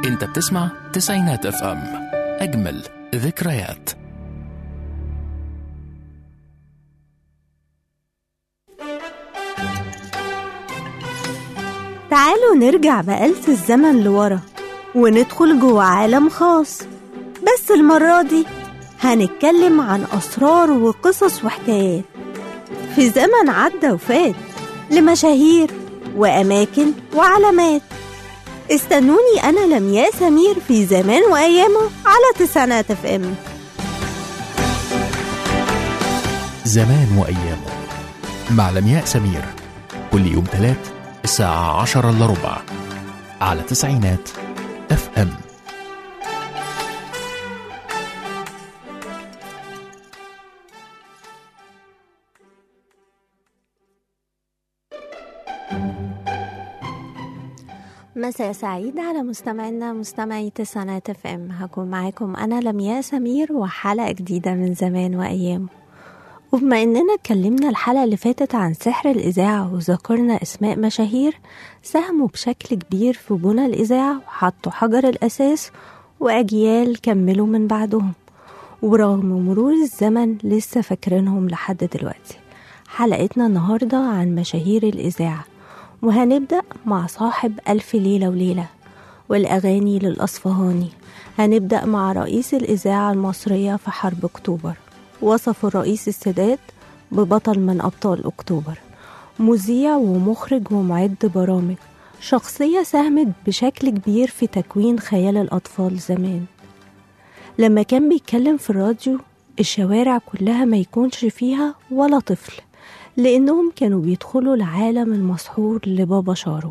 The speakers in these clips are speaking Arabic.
انت بتسمع تسعينات اف ام، اجمل ذكريات. تعالوا نرجع بآلة الزمن لورا وندخل جوه عالم خاص، بس المرة دي هنتكلم عن أسرار وقصص وحكايات في زمن عدى وفات، لمشاهير وأماكن وعلامات. استنوني أنا لمياء سمير في زمان وأيامه على تسعينات اف ام. زمان وأيامه مع لمياء سمير، كل يوم تلات الساعة 10:15 على تسعينات اف ام. مساء سعيد على مستمعينا مستمعي تسعينات اف ام. هكون معاكم أنا لمياء سمير وحلقة جديدة من زمان وأيامه. وبما إننا اتكلمنا الحلقة اللي فاتت عن سحر الإذاعة وذكرنا أسماء مشاهير ساهموا بشكل كبير في بناء الإذاعة وحطوا حجر الأساس، وأجيال كملوا من بعدهم، ورغم مرور الزمن لسه فاكرينهم لحد دلوقتي. حلقتنا النهاردة عن مشاهير الإذاعة، وهنبدأ مع صاحب ألف ليلة وليلة والأغاني للأصفهاني. هنبدأ مع رئيس الإذاعة المصرية في حرب أكتوبر، وصف الرئيس السادات ببطل من أبطال أكتوبر، مذيع ومخرج ومعد برامج، شخصية ساهمت بشكل كبير في تكوين خيال الأطفال زمان. لما كان بيتكلم في الراديو الشوارع كلها ما يكونش فيها ولا طفل، لأنهم كانوا بيدخلوا العالم المسحور لبابا شارو.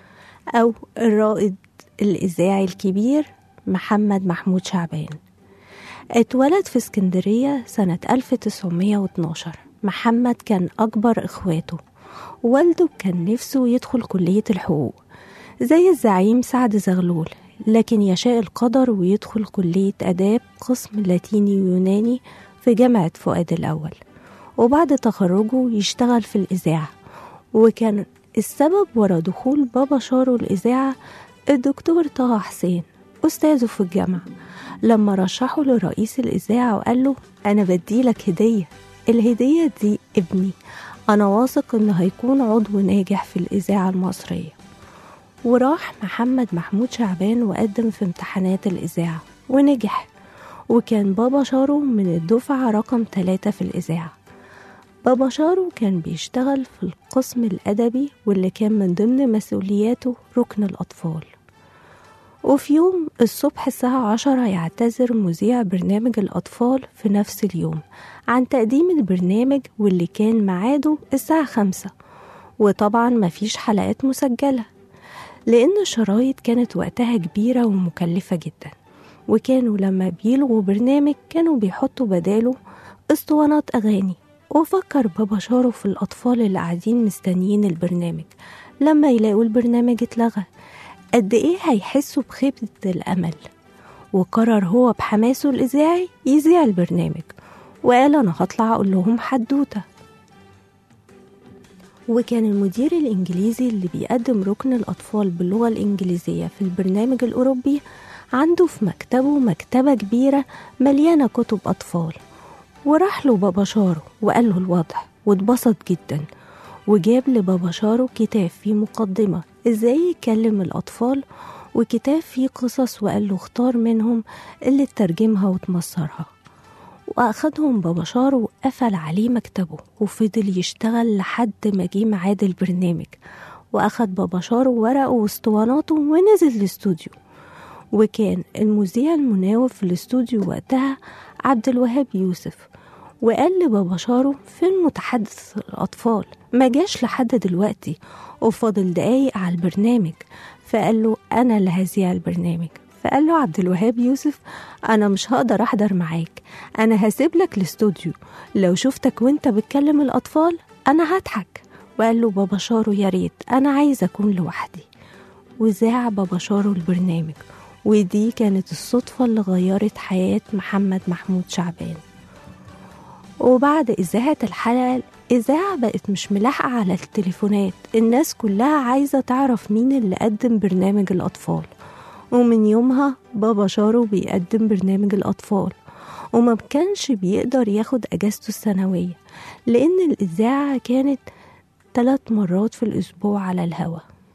أو الرائد الإذاعي الكبير محمد محمود شعبان، اتولد في اسكندرية سنة 1912. محمد كان أكبر إخواته، والده كان نفسه يدخل كلية الحقوق زي الزعيم سعد زغلول، لكن يشاء القدر ويدخل كلية آداب قسم لاتيني ويوناني في جامعة فؤاد الأول، وبعد تخرجه يشتغل في الإذاعة. وكان السبب ورا دخول بابا شارو الإذاعة الدكتور طه حسين أستاذه في الجامعة، لما رشحه لرئيس الإذاعة وقال له أنا بديلك هدية، الهدية دي ابني، أنا واثق إنه هيكون عضو ناجح في الإذاعة المصرية. وراح محمد محمود شعبان وقدم في امتحانات الإذاعة ونجح، وكان بابا شارو من الدفعة رقم 3 في الإذاعة. بابا شارو كان بيشتغل في القسم الأدبي، واللي كان من ضمن مسؤولياته ركن الأطفال. وفي يوم الصبح الساعة 10 يعتذر مذيع برنامج الأطفال في نفس اليوم عن تقديم البرنامج، واللي كان ميعاده الساعة 5، وطبعا مفيش حلقات مسجلة لأن الشرايط كانت وقتها كبيرة ومكلفة جدا، وكانوا لما بيلغوا برنامج كانوا بيحطوا بداله اسطوانات أغاني. وفكر بابا شارو في الأطفال اللي قاعدين مستنيين البرنامج، لما يلاقوا البرنامج اتلغى قد ايه هيحسوا بخيبة الأمل، وقرر هو بحماسه الإذاعي يذيع البرنامج، وقال أنا هطلع أقول لهم حدوتة. وكان المدير الإنجليزي اللي بيقدم ركن الأطفال باللغة الإنجليزية في البرنامج الأوروبي عنده في مكتبه مكتبة كبيرة مليانة كتب أطفال، وراح له بابا شارو وقال له الوضع، واتبسط جدا، وجاب لبابا شارو كتاب فيه مقدمة ازاي يكلم الأطفال، وكتاب فيه قصص، وقال له اختار منهم اللي تترجمها وتمصرها. وأخدهم بابا شارو وقفل عليه مكتبه وفضل يشتغل لحد ما جه ميعاد البرنامج، وأخد بابا شارو ورقه واسطواناته ونزل الاستوديو. وكان المذيع المناوب في الاستوديو وقتها عبد الوهاب يوسف، وقال لبابا شارو فين متحدث الأطفال؟ ما جاش لحد دلوقتي وفاضل دقايق على البرنامج. فقال له أنا اللي هذيع البرنامج. فقال له عبد الوهاب يوسف أنا مش هقدر أحضر معاك، أنا هسيب لك الاستوديو، لو شفتك وانت بتكلم الأطفال أنا هضحك. وقال له بابا شارو يا ريت، أنا عايز أكون لوحدي. وذاع بابا شارو البرنامج، ودي كانت الصدفة اللي غيرت حياة محمد محمود شعبان. وبعد إذاعة الحلقة الإذاعة بقت مش ملاحقة على التليفونات، الناس كلها عايزة تعرف مين اللي قدم برنامج الأطفال. ومن يومها بابا شارو بيقدم برنامج الأطفال، وما كانش بيقدر ياخد أجازته السنوية لأن الإذاعة كانت 3 مرات في الأسبوع على الهوا.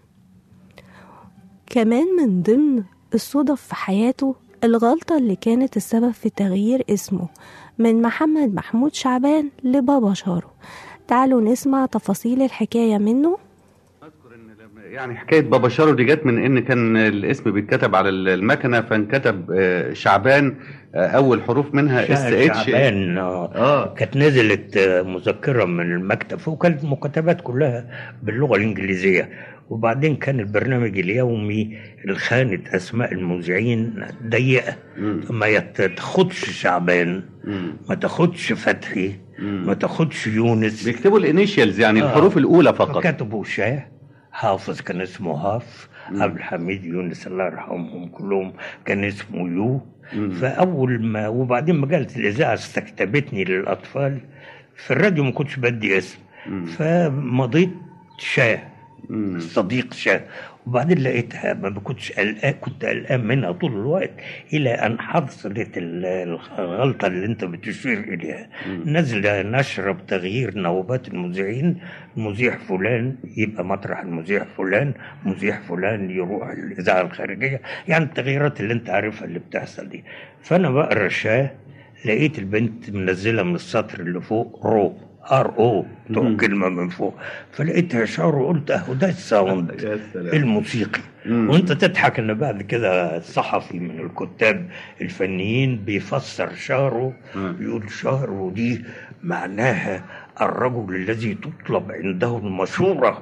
كمان من ضمن الصدف في حياته الغلطة اللي كانت السبب في تغيير اسمه من محمد محمود شعبان لبابا شارو. تعالوا نسمع تفاصيل الحكاية منه. يعني حكاية بابا شارو دي جت من ان كان الاسم بيتكتب على المكنة، فانكتب شعبان، اول حروف منها SH. شعبان. كانت نزلت مذكرة من المكتب، وكانت المكتبات كلها باللغة الإنجليزية. وبعدين كان البرنامج اليومي الخانة أسماء المذيعين ضيقة، ما تاخدش شعبان، ما تاخدش فتحي، ما تاخدش يونس، بيكتبوا الانيشيالز يعني الحروف الأولى فقط. كتبوا شاه، حافظ كان اسمه هاف، عبد الحميد يونس الله يرحمهم كلهم كان اسمه يو. فأول ما وبعدين مجلة الإذاعة استكتبتني للأطفال، في الراديو ما كنتش بدي اسم، فمضيت شاه، صديق شاه. وبعدين لقيتها ما كنتش قلقان، كنت قلقان منها طول الوقت، إلى أن حصلت الغلطة اللي أنت بتشير إليها. نزل نشرة بتغيير نوبات المذيعين، المذيع فلان يبقى مطرح المذيع فلان، مذيع فلان يروح الإذاعة الخارجية، يعني التغييرات اللي أنت عارفها اللي بتحصل دي. فأنا بقرا شاه، لقيت البنت منزلة من السطر اللي فوق RO كلمة من فوق، فلقيتها شارو، قلت اهو ده الساوند الموسيقي. وانت تضحك ان بعد كده صحفي من الكتاب الفنيين بيفسر شارو، يقول شارو دي معناها الرجل الذي تطلب عنده المشورة.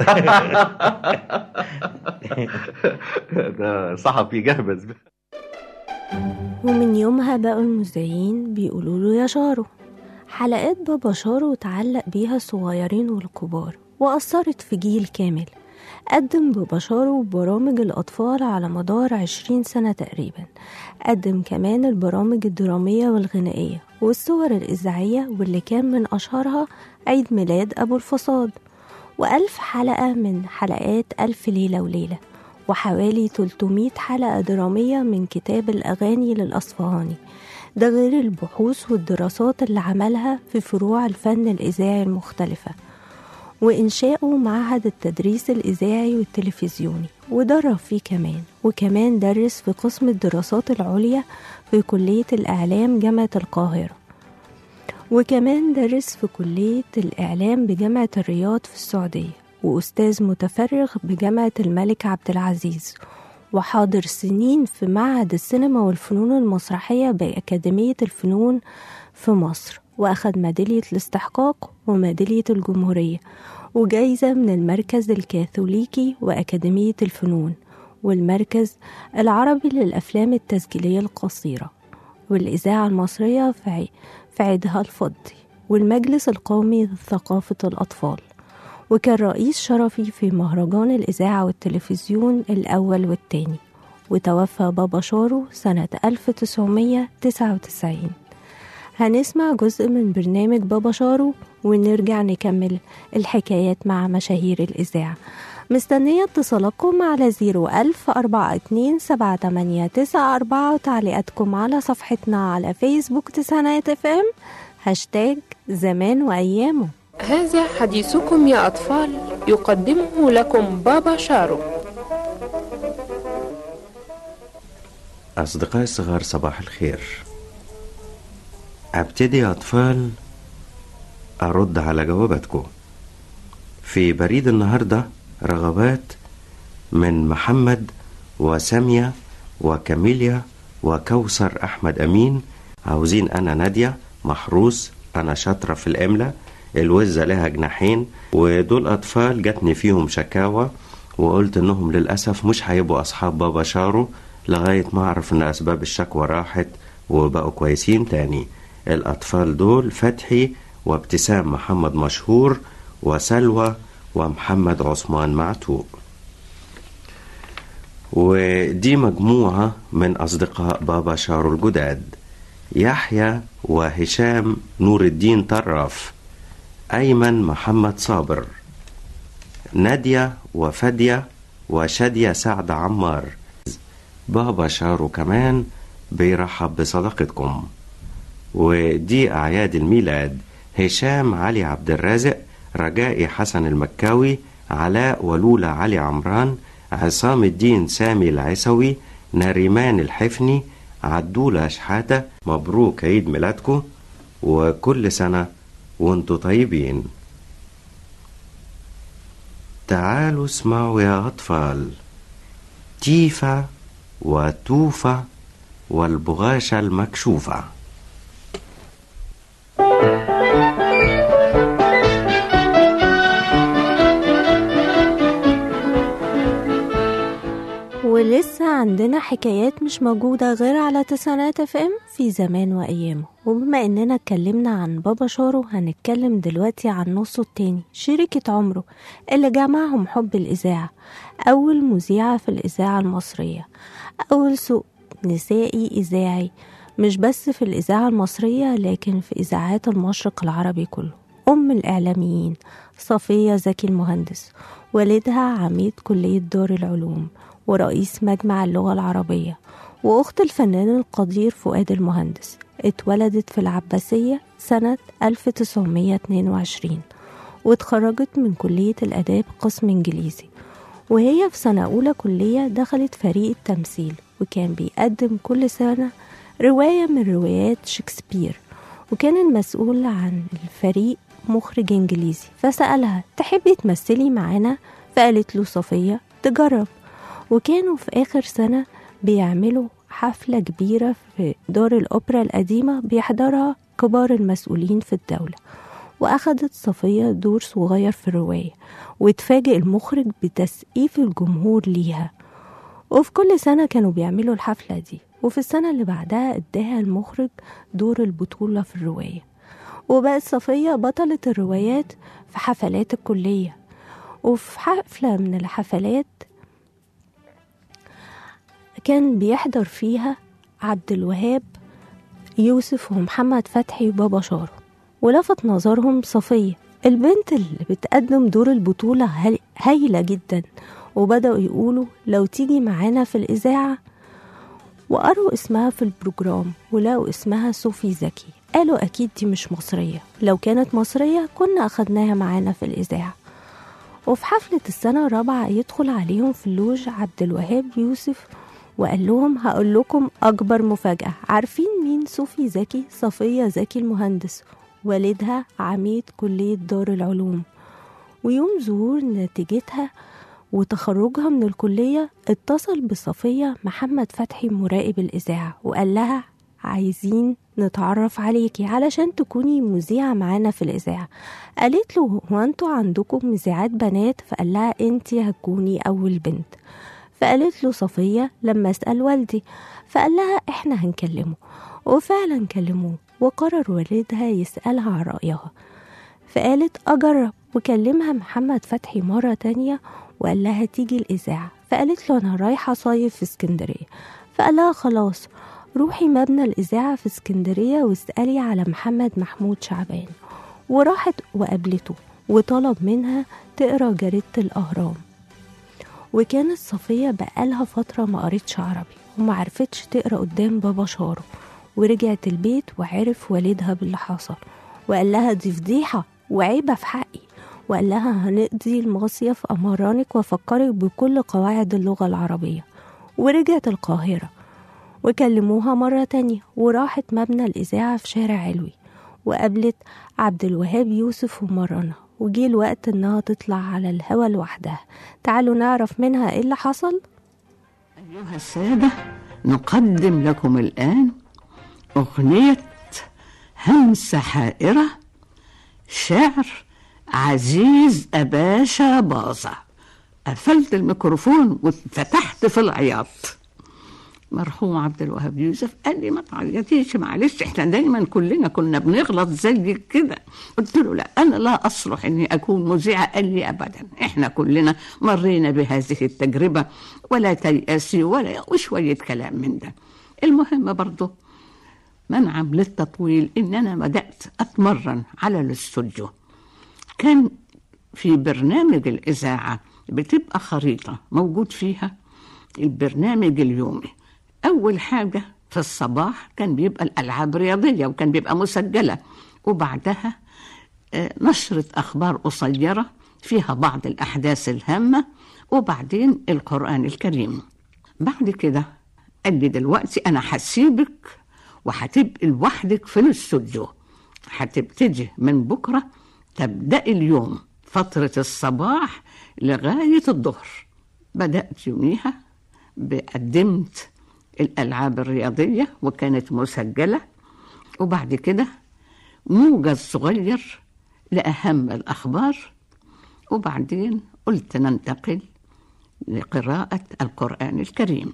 ده صحفي جهبذ. ومن يومها بقوا المذيعين بيقولوا له يا شارو. حلقات بابا شارو تعلق بيها الصغيرين والكبار وأثرت في جيل كامل. قدم بابا شارو برامج الأطفال على مدار 20 سنة تقريبا. قدم كمان البرامج الدرامية والغنائية والصور الإذاعية، واللي كان من أشهرها عيد ميلاد أبو الفصاد، و1000 حلقة من حلقات ألف ليلة وليلة، وحوالي 300 حلقة درامية من كتاب الأغاني للأصفهاني. ده غير البحوث والدراسات اللي عملها في فروع الفن الإذاعي المختلفة، وإنشاؤه معهد التدريس الإذاعي والتلفزيوني ودرب فيه كمان. وكمان درس في قسم الدراسات العليا في كلية الإعلام جامعة القاهرة، وكمان درس في كلية الإعلام بجامعة الرياض في السعودية، وأستاذ متفرغ بجامعة الملك عبد العزيز، وحاضر سنين في معهد السينما والفنون المسرحية بأكاديمية الفنون في مصر، وأخذ ميدالية الاستحقاق وميدالية الجمهورية وجايزة من المركز الكاثوليكي وأكاديمية الفنون والمركز العربي للأفلام التسجيلية القصيرة والإذاعة المصرية في عيدها الفضي والمجلس القومي لثقافة الأطفال. وكان رئيس شرفي في مهرجان الإذاعة والتلفزيون الأول والتاني. وتوفى بابا شارو سنة 1999. هنسمع جزء من برنامج بابا شارو ونرجع نكمل الحكايات مع مشاهير الإذاعة. مستنية اتصالاتكم على 010427894 وتعليقاتكم على صفحتنا على فيسبوك تسعينات FM #زمان وأيامه. هذا حديثكم يا أطفال، يقدمه لكم بابا شارو. أصدقائي الصغار، صباح الخير. أبتدي يا أطفال أرد على جواباتكم. في بريد النهاردة رغبات من محمد وسامية وكاميليا وكوثر أحمد أمين. عاوزين أنا نادية محروس، أنا شاطرة في الإملاء، الوزة لها جناحين. ودول أطفال جاتني فيهم شكاوى، وقلت إنهم للأسف مش هيبقوا أصحاب بابا شارو لغاية ما أعرف إن أسباب الشكوى راحت وبقوا كويسين تاني. الأطفال دول فتحي وابتسام محمد مشهور وسلوى ومحمد عثمان معتوق. ودي مجموعة من أصدقاء بابا شارو الجداد: يحيى وهشام نور الدين طرف، أيمن محمد صابر، نادية وفدية وشادية سعد عمار، بابا شارو كمان بيرحب بصداقتكم. ودي أعياد الميلاد: هشام علي عبد الرازق، رجائي حسن المكاوي، علاء ولولا علي عمران، عصام الدين سامي العيسوي، نريمان الحفني، عدولة شحاتة. مبروك عيد ميلادكم، وكل سنة وانتوا طيبين. تعالوا اسمعوا يا أطفال: تيفا وتوفا والبغاشة المكشوفة. ولسه عندنا حكايات مش موجودة غير على تسعينات FM في زمان وأيامه. وبما إننا اتكلمنا عن بابا شارو، هنتكلم دلوقتي عن نصه التاني، شريكة عمره اللي جمعهم حب الإذاعة. أول مذيعة في الإذاعة المصرية، أول سوق نسائي إذاعي مش بس في الإذاعة المصرية لكن في إذاعات المشرق العربي كله. أم الإعلاميين صفية زكي المهندس، والدها عميد كلية دار العلوم ورئيس مجمع اللغة العربية، وأخت الفنان القدير فؤاد المهندس. اتولدت في العباسية سنة 1922 واتخرجت من كلية الآداب قسم إنجليزي. وهي في سنة أولى كلية دخلت فريق التمثيل، وكان بيقدم كل سنة رواية من روايات شكسبير، وكان المسؤول عن الفريق مخرج إنجليزي. فسألها: تحبي تمثلي معانا؟ فقالت له صفية تجرب. وكانوا في آخر سنة بيعملوا حفلة كبيرة في دار الأوبرا القديمة بيحضرها كبار المسؤولين في الدولة، وأخدت صفية دور صغير في الرواية، واتفاجئ المخرج بتسقيف الجمهور ليها. وفي كل سنة كانوا بيعملوا الحفلة دي، وفي السنة اللي بعدها اداها المخرج دور البطولة في الرواية، وبقت صفية بطلة الروايات في حفلات الكلية. وفي حفلة من الحفلات كان بيحضر فيها عبد الوهاب يوسف ومحمد فتحي وبابا شارو، ولفت نظرهم صفية البنت اللي بتقدم دور البطولة هايلة جدا، وبدأوا يقولوا لو تيجي معانا في الإذاعة. وقروا اسمها في البروجرام ولقوا اسمها صوفي زكي. قالوا أكيد دي مش مصرية، لو كانت مصرية كنا أخدناها معانا في الإذاعة. وفي حفلة السنة الرابعة يدخل عليهم في اللوج عبد الوهاب يوسف وقال لهم: هقول لكم أكبر مفاجأة. عارفين مين صوفي زكي؟ صفية زكي المهندس، والدها عميد كلية دار العلوم. ويوم ظهور نتيجتها وتخرجها من الكلية اتصل بصفية محمد فتحي مراقب الإذاعة وقال لها: عايزين نتعرف عليكي علشان تكوني مذيعة معانا في الإذاعة. قالت له: هو انتوا عندكم مذيعات بنات؟ فقال لها: انتي هتكوني أول بنت. فقالت له صفية: لما أسأل والدي. فقال لها: احنا هنكلمه. وفعلا كلموه، وقرر والدها يسألها عن رأيها. فقالت: أجرب. وكلمها محمد فتحي مرة تانية وقال لها تيجي الإذاعة. فقالت له: أنا رايحة صيف في اسكندرية. فقال لها: خلاص روحي مبنى الإذاعة في اسكندرية واسألي على محمد محمود شعبان. وراحت وقابلته وطلب منها تقرأ جريدة الأهرام. وكانت صفية بقالها فترة ما قريتش عربي وما عرفتش تقرأ قدام بابا شارو. ورجعت البيت وعرف والدها باللي حصل، وقال لها: دي فضيحة وعيبة في حقي. وقال لها: هنقضي المصيف أمرانك وفكرك بكل قواعد اللغة العربية. ورجعت القاهرة وكلموها مرة تانية، وراحت مبنى الإذاعة في شارع علوي وقابلت عبد الوهاب يوسف ومرنها. وجي الوقت انها تطلع على الهوا لوحدها. تعالوا نعرف منها ايه اللي حصل. أيها السادة، نقدم لكم الآن أغنية همسة حائرة، شعر عزيز أباشا باظة. قفلت الميكروفون واتفتحت في العياط. مرحوم عبد الوهاب يوسف قال لي: ما تعيطيش، معلش، احنا دايما كلنا كنا بنغلط زي كده. قلت له: لا، انا لا اصلح اني اكون مذيعه. قال لي: ابدا، احنا كلنا مرينا بهذه التجربه، ولا تيأسي وشويه كلام من ده. المهم برضه منعا للتطويل ان انا بدات اتمرن على الاستوديو. كان في برنامج الاذاعه بتبقى خريطه موجود فيها البرنامج اليومي. أول حاجة في الصباح كان بيبقى الألعاب الرياضية وكان بيبقى مسجلة، وبعدها نشرة أخبار قصيرة فيها بعض الأحداث الهامة، وبعدين القرآن الكريم. بعد كده قال لي دلوقتي أنا هسيبك وهتبقي لوحدك في الاستوديو، هتبتدي من بكرة تبدأ اليوم فترة الصباح لغاية الظهر. بدأت يوميها بقدمت الألعاب الرياضية وكانت مسجلة، وبعد كده موجز صغير لأهم الأخبار، وبعدين قلت ننتقل لقراءة القرآن الكريم.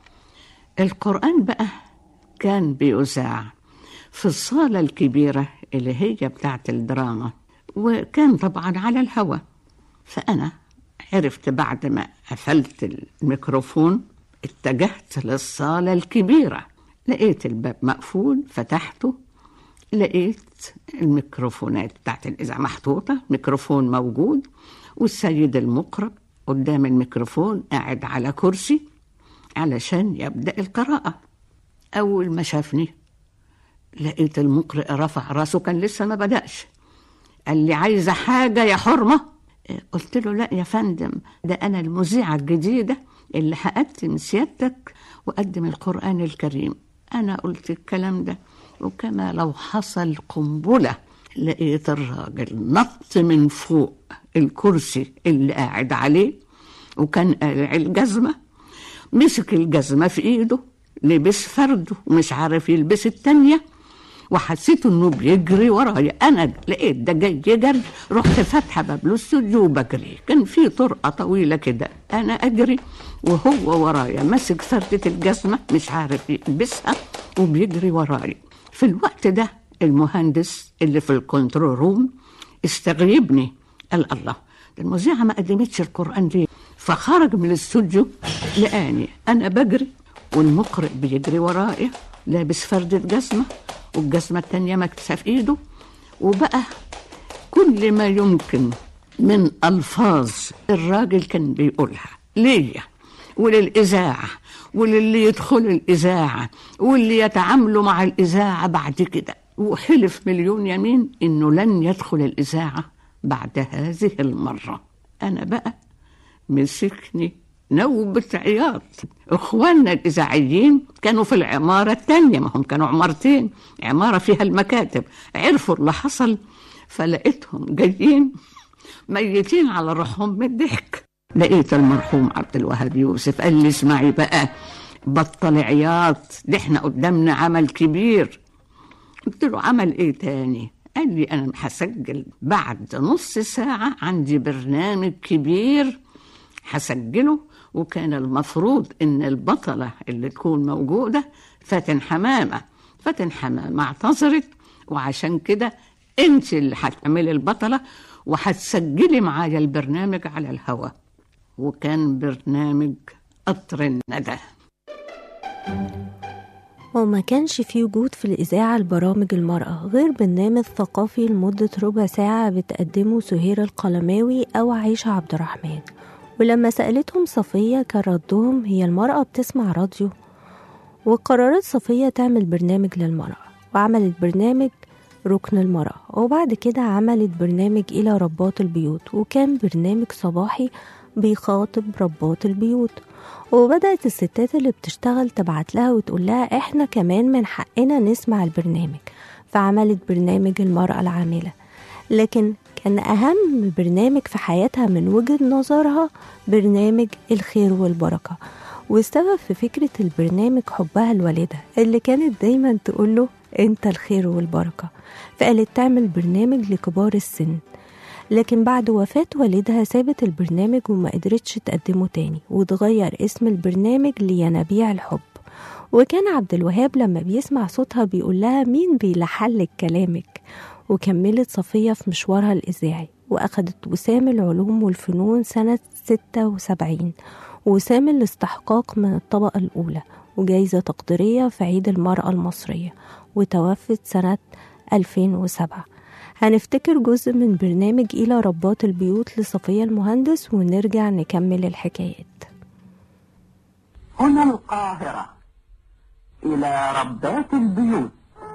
القرآن بقى كان بيذاع في الصالة الكبيرة اللي هي بتاعت الدراما، وكان طبعا على الهواء. فأنا عرفت بعد ما قفلت الميكروفون اتجهت للصالة الكبيرة، لقيت الباب مقفول، فتحته لقيت الميكروفونات بتاعت الإذاعة محطوطة، ميكروفون موجود، والسيد المقرئ قدام الميكروفون قاعد على كرسي علشان يبدأ القراءة. أول ما شافني لقيت المقرئ رفع راسه، كان لسه ما بدأش، قال لي عايزة حاجة يا حرمة؟ قلت له لا يا فندم، ده أنا المذيعة الجديدة اللي هقدم سيادتك وقدم القرآن الكريم. أنا قلت الكلام ده وكما لو حصل قنبلة، لقيت الراجل نط من فوق الكرسي اللي قاعد عليه وكان قالع الجزمة، مسك الجزمة في إيده، لبس فرده ومش عارف يلبس التانية، وحسيت انه بيجري ورايا. انا لقيت ده جاي يجري، رحت فاتحه باب الاستوديو وبجري. كان في طرقه طويله كده، انا اجري وهو ورايا ماسك فردة الجزمه مش عارف يلبسها وبيجري ورايا. في الوقت ده المهندس اللي في الكنترول روم استغربني، قال الله، ده المذيعه ما قدمتش القران ليه؟ فخرج من الاستوديو لقاني انا بجري والمقرئ بيجري ورايا لابس فردة جزمه والجزمة التانية مكتسة في إيده. وبقى كل ما يمكن من ألفاظ الراجل كان بيقولها ليا وللإذاعة وللي يدخل الإذاعة واللي يتعاملوا مع الإذاعة بعد كده، وحلف مليون يمين إنه لن يدخل الإذاعة بعد هذه المرة. أنا بقى مسكني نوبة عياط. اخواننا الاذاعيين كانوا في العمارة التانية، ما هم كانوا عمارتين، عمارة فيها المكاتب، عرفوا اللي حصل، فلقيتهم جايين ميتين على روحهم من الضحك. لقيت المرحوم عبد الوهاب يوسف قال لي اسمعي بقى، بطل عياط، ده احنا قدامنا عمل كبير. قلت له عمل ايه تاني؟ قال لي انا هسجل بعد نص ساعة، عندي برنامج كبير هسجله، وكان المفروض ان البطلة اللي تكون موجودة فاتن حمامة. فاتن حمامة اعتذرت، وعشان كده انت اللي هتعملي البطلة وهتسجلي معايا البرنامج على الهواء. وكان برنامج قطر الندى. وما كانش فيه وجود في الإذاعة البرامج المرأة غير برنامج ثقافي لمدة ربع ساعة بتقدمه سهير القلماوي أو عيشة عبد الرحمن. ولما سألتهم صفية كان ردهم هي المرأة بتسمع راديو. وقررت صفية تعمل برنامج للمرأة، وعملت برنامج ركن المرأة، وبعد كده عملت برنامج إلى ربات البيوت، وكان برنامج صباحي بيخاطب ربات البيوت. وبدأت الستات اللي بتشتغل تبعت لها وتقول لها احنا كمان من حقنا نسمع البرنامج، فعملت برنامج المرأة العاملة. لكن كان أهم برنامج في حياتها من وجهة نظرها برنامج الخير والبركة. والسبب في فكرة البرنامج حبها لوالدها اللي كانت دايما تقوله انت الخير والبركة، فقالت تعمل برنامج لكبار السن. لكن بعد وفاة والدها سابت البرنامج وما قدرتش تقدمه تاني، وتغير اسم البرنامج لينابيع الحب. وكان عبد الوهاب لما بيسمع صوتها بيقول لها مين بيلحلك كلامك. وكملت صفية في مشوارها الإذاعي، وأخدت وسام العلوم والفنون سنة 76، وسام الاستحقاق من الطبقة الأولى، وجايزة تقديرية في عيد المرأة المصرية، وتوفت سنة 2007. هنفتكر جزء من برنامج إلى ربات البيوت لصفية المهندس ونرجع نكمل الحكايات. هنا القاهرة، إلى ربات البيوت.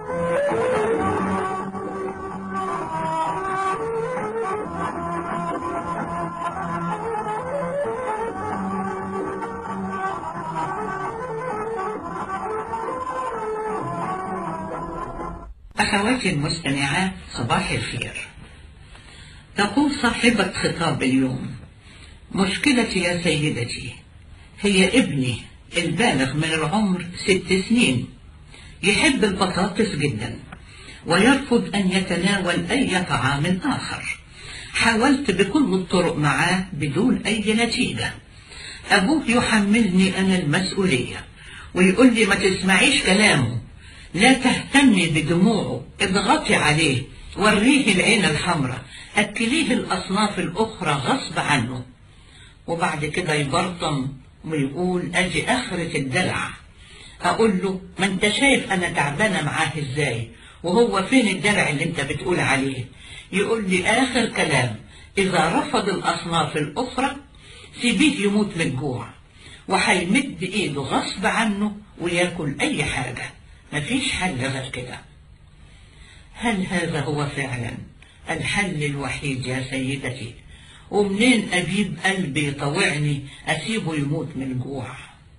أخواتي المستمعات، صباح الخير. تقول صاحبة خطاب اليوم: مشكلتي يا سيدتي هي ابني البالغ من العمر 6 سنين، يحب البطاطس جدا ويرفض أن يتناول أي طعام آخر. حاولت بكل الطرق معاه بدون أي نتيجة. أبوه يحملني أنا المسؤولية ويقول لي: ما تسمعيش كلامه، لا تهتمي بدموعه، اضغطي عليه، وريه العين الحمراء، أكليه الأصناف الأخرى غصب عنه. وبعد كده يبرطم ويقول: أجي آخرة الدلع. أقول له: ما أنت شايف أنا تعبانة معاه إزاي، وهو فين الدلع اللي أنت بتقول عليه؟ يقول لي آخر كلام: إذا رفض الأصناف الأخرى سيبيه يموت من الجوع، وهيمد إيده غصب عنه وياكل أي حاجة، مفيش حل غير كده. هل هذا هو فعلا الحل الوحيد يا سيدتي؟ ومنين أجيب قلبي يطوعني أسيبه يموت من الجوع؟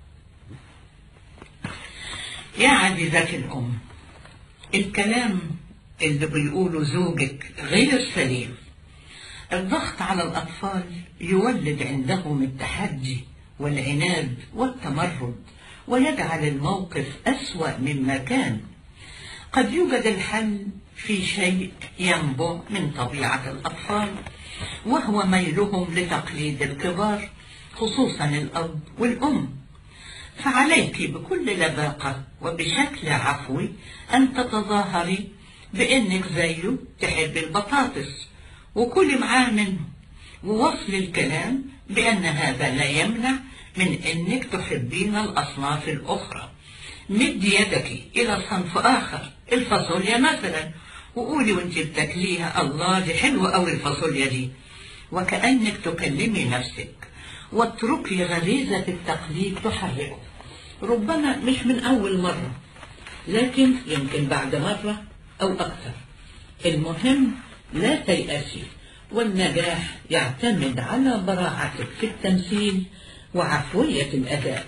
يا عزيزتي الأم، الكلام اللي بيقوله زوجك غير سليم. الضغط على الأطفال يولد عندهم التحدي والعناد والتمرد، ويجعل الموقف أسوأ مما كان. قد يوجد الحل في شيء ينبع من طبيعة الأطفال، وهو ميلهم لتقليد الكبار، خصوصا الأب والأم. فعليك بكل لباقة وبشكل عفوي أن تتظاهري بأنك زيه تحب البطاطس وكلي معاه منه، ووصل الكلام بأن هذا لا يمنع من أنك تحبين الأصناف الأخرى. مد يدك إلى صنف آخر، الفاصوليا مثلا، وقولي وانت بتاكليها: الله دي حلوة أوي الفاصوليا دي، وكأنك تكلمي نفسك. واتركي غريزة التقليد تحركه، ربما مش من أول مرة، لكن يمكن بعد مرة أو أكثر. المهم لا تيأسي، والنجاح يعتمد على براعتك في التمثيل وعفوية الأداء.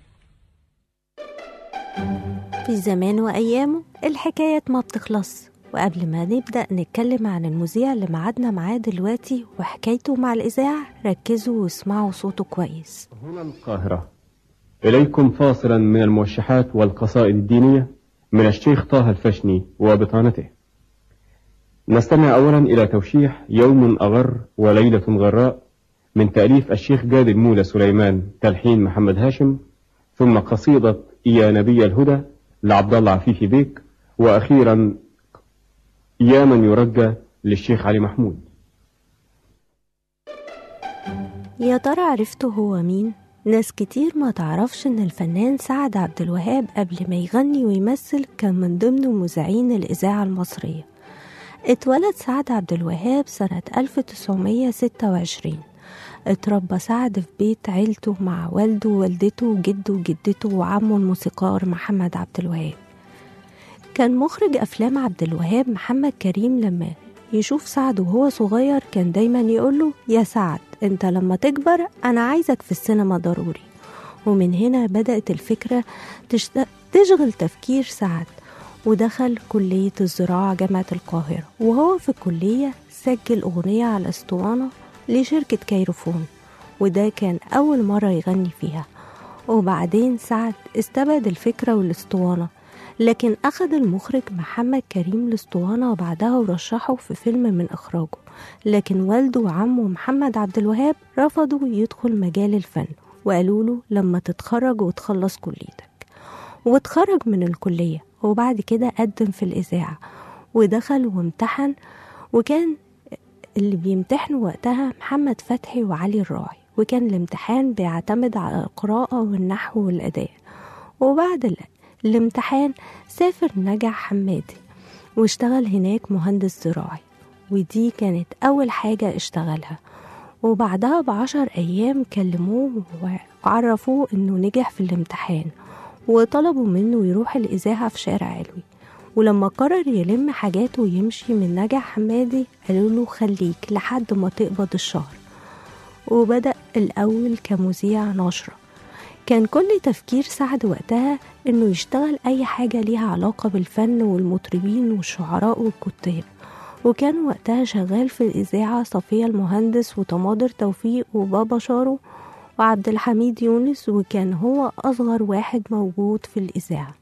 في زمان وأيامه الحكايات ما بتخلص. وقبل ما نبدأ نتكلم عن المذيع اللي معادنا معاه دلوقتي وحكايته مع الإذاعة، ركزوا واسمعوا صوته كويس. هنا القاهرة، إليكم فاصلا من الموشحات والقصائد الدينية من الشيخ طه الفشني وبطانته. نستمع أولا إلى توشيح يوم أغر وليلة غراء من تأليف الشيخ جاد المولى سليمان، تلحين محمد هاشم، ثم قصيدة يا نبي الهدى لعبد الله عفيفي بيك، وأخيرا يا من يرجى للشيخ علي محمود. يا ترى عرفتوا هو مين؟ ناس كتير ما تعرفش ان الفنان سعد عبد الوهاب قبل ما يغني ويمثل كان من ضمن مذيعين الإذاعة المصرية. اتولد سعد عبد الوهاب سنة 1926. اتربى سعد في بيت عيلته مع والده ووالدته وجده وجدته وعمه الموسيقار محمد عبد الوهاب. كان مخرج أفلام عبد الوهاب محمد كريم لما يشوف سعد وهو صغير كان دايما يقوله: يا سعد انت لما تكبر انا عايزك في السينما ضروري. ومن هنا بدأت الفكرة تشغل تفكير سعد، ودخل كلية الزراعة جامعة القاهرة. وهو في الكلية سجل أغنية على اسطوانة لشركة كيروفون، وده كان أول مرة يغني فيها. وبعدين سعد استبعد الفكرة والاسطوانة، لكن أخذ المخرج محمد كريم الاسطوانة وبعدها ورشحه في فيلم من إخراجه. لكن والده وعمه محمد عبد الوهاب رفضوا يدخل مجال الفن، وقالوا له لما تتخرج وتخلص كليتك. واتخرج من الكلية، وبعد كده قدم في الإذاعة ودخل وامتحن، وكان اللي بيمتحنوا وقتها محمد فتحي وعلي الراعي، وكان الامتحان بيعتمد على القراءة والنحو والأداء. وبعد الامتحان سافر نجع حمادي واشتغل هناك مهندس زراعي، ودي كانت أول حاجة اشتغلها. وبعدها ب10 أيام كلموه وعرفوه إنه نجح في الامتحان، وطلبوا منه يروح الإذاعة في شارع علوي. ولما قرر يلم حاجاته ويمشي من نجع حمادي قالوا له خليك لحد ما تقبض الشهر. وبدأ الأول كمذيع نشرة. كان كل تفكير سعد وقتها إنه يشتغل أي حاجة ليها علاقة بالفن والمطربين والشعراء والكتاب. وكان وقتها شغال في الإذاعة صفية المهندس وتماضر توفيق وبابا شارو وعبد الحميد يونس، وكان هو أصغر واحد موجود في الإذاعة.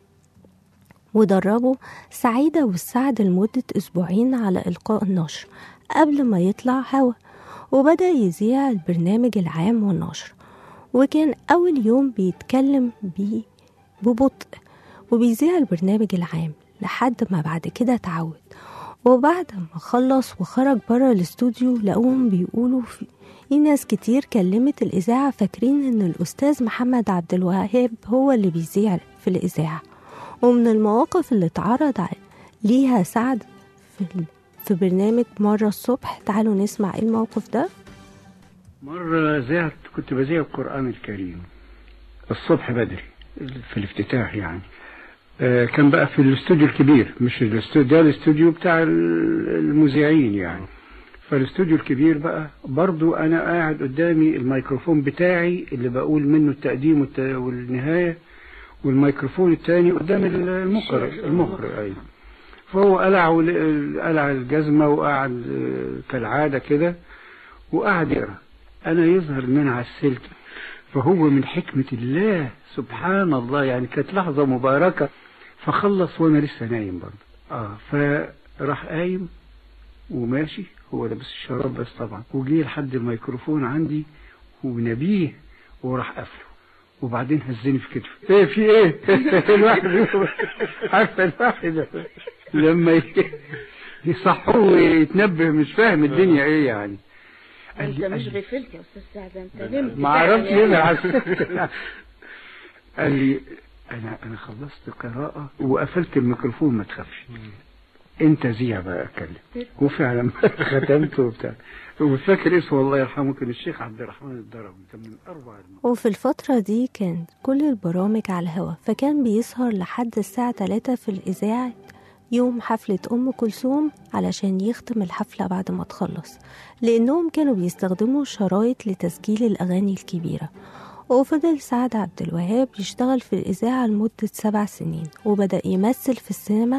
ودربوا سعيدة والسعد لمدة أسبوعين على إلقاء النشر قبل ما يطلع هوا، وبدأ يذيع البرنامج العام والنشر. وكان أول يوم بيتكلم بيه ببطء وبيذيع البرنامج العام لحد ما بعد كده اتعود. وبعد ما خلص وخرج برا الاستوديو لقوهم بيقولوا في ناس كتير كلمت الإذاعة فاكرين إن الأستاذ محمد عبد الوهاب هو اللي بيذيع في الإذاعة. ومن المواقف اللي اتعرض ليها سعد في برنامج مرة الصبح، تعالوا نسمع ايه الموقف ده. مرة كنت بذيع القرآن الكريم الصبح بدري في الافتتاح يعني. كان بقى في الاستوديو الكبير، مش الاستوديو ده الاستوديو بتاع المذيعين يعني. فالاستوديو الكبير بقى برضو انا قاعد قدامي الميكروفون بتاعي اللي بقول منه التقديم والنهاية، والميكروفون التاني قدام المخرج ايضا. فهو قلع الجزمة وقعد كالعادة كده وقعد يقرأ. انا يظهر من على السلك، فهو من حكمة الله سبحان الله يعني كانت لحظة مباركة. فخلص وانا لسه نايم برضه فراح قايم وماشي، هو لابس الشراب بس طبعا، وجي لحد الميكروفون عندي ونبيه وراح قفله، وبعدين هزني في كتفي. ايه في ايه؟ الواحد عارفه الواحد لما يصحوه ويتنبه مش فاهم الدنيا ايه يعني. انت مش غفلت يا استاذ سعد، انت نمت. ما عرفتش ايه. قال لي انا خلصت قراءة وقفلت الميكروفون، ما تخافش انت زيع بقى اتكلم. وفعلا ختمت وبتاع. وفاكر اسمه الله يرحمه كان الشيخ عبد الرحمن الدربي، كان من أروع وفي الفترة دي كان كل البرامج على الهوا، فكان بيسهر لحد الساعة 3 في الإذاعة يوم حفلة أم كلثوم علشان يختم الحفلة بعد ما تخلص، لأنهم كانوا بيستخدموا شرايط لتسجيل الأغاني الكبيرة. وفضل سعد عبد الوهاب يشتغل في الإذاعة لمدة 7 سنين، وبدأ يمثل في السينما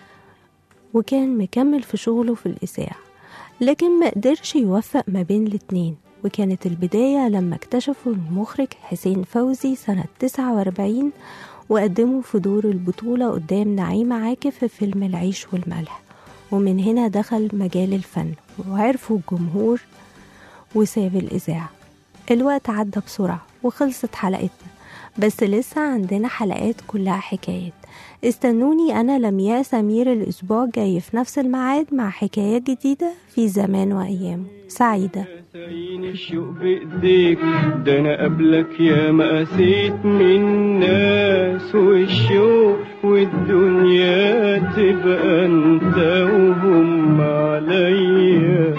وكان مكمل في شغله في الإذاعة، لكن ما قدرش يوفق ما بين الاتنين. وكانت البداية لما اكتشفوا المخرج حسين فوزي سنة 49 وقدموا في دور البطولة قدام نعيمة عاكف في فيلم العيش والملح. ومن هنا دخل مجال الفن وعرفوا الجمهور وساب الإذاعة. الوقت عدى بسرعة وخلصت حلقتنا، بس لسه عندنا حلقات كلها حكايات. استنوني أنا لمياء سمير الأسبوع الجاي في نفس الميعاد مع حكايات جديدة في زمان وأيام سعيدة. الشوق بإيديك ده أنا قبلك يا ما قسيت من ناس، والشوق والدنيا تبقى أنت وهم عليا.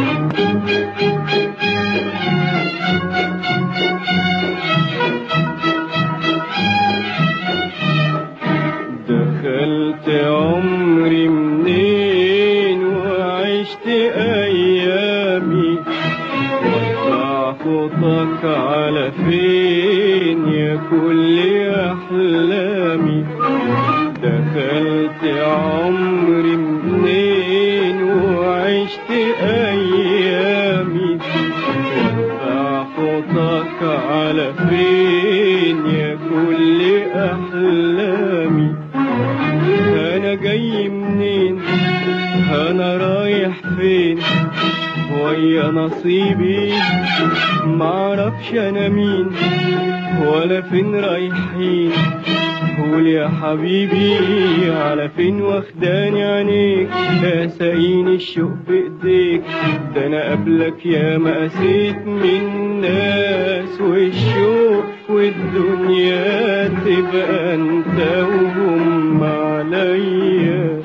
دخلت عمري منين وعشت أيامي، وضع خطك على فين يا كل أحلامي. دخلت عمري منين وعشت أيامي، وضع خطك على فين يا كل أحلامي. أنا جاي منين أنا رايح فين ويا نصيبي، معرفش أنا مين ولا فين رايحين. قول يا حبيبي على فين واخداني عينيك، يا ساقيني الشوق بإيديك ده أنا قبلك يا ما قسيت من ناس، والشوق والدنيا تبقى أنت وهم عليا.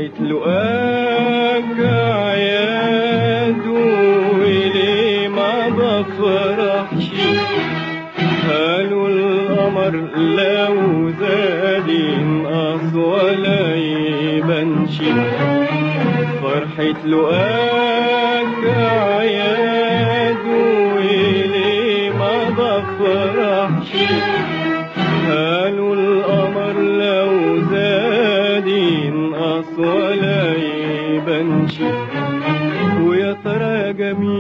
فرحة لقاك عياد وليه ما بفرحش قالوا القمر لو زاد ينقص ولا يبانش فرحة لقاك عياد وليه ما بفرحش قالوا القمر لو زاد ينقص ولا يبانش ويا ترى جميل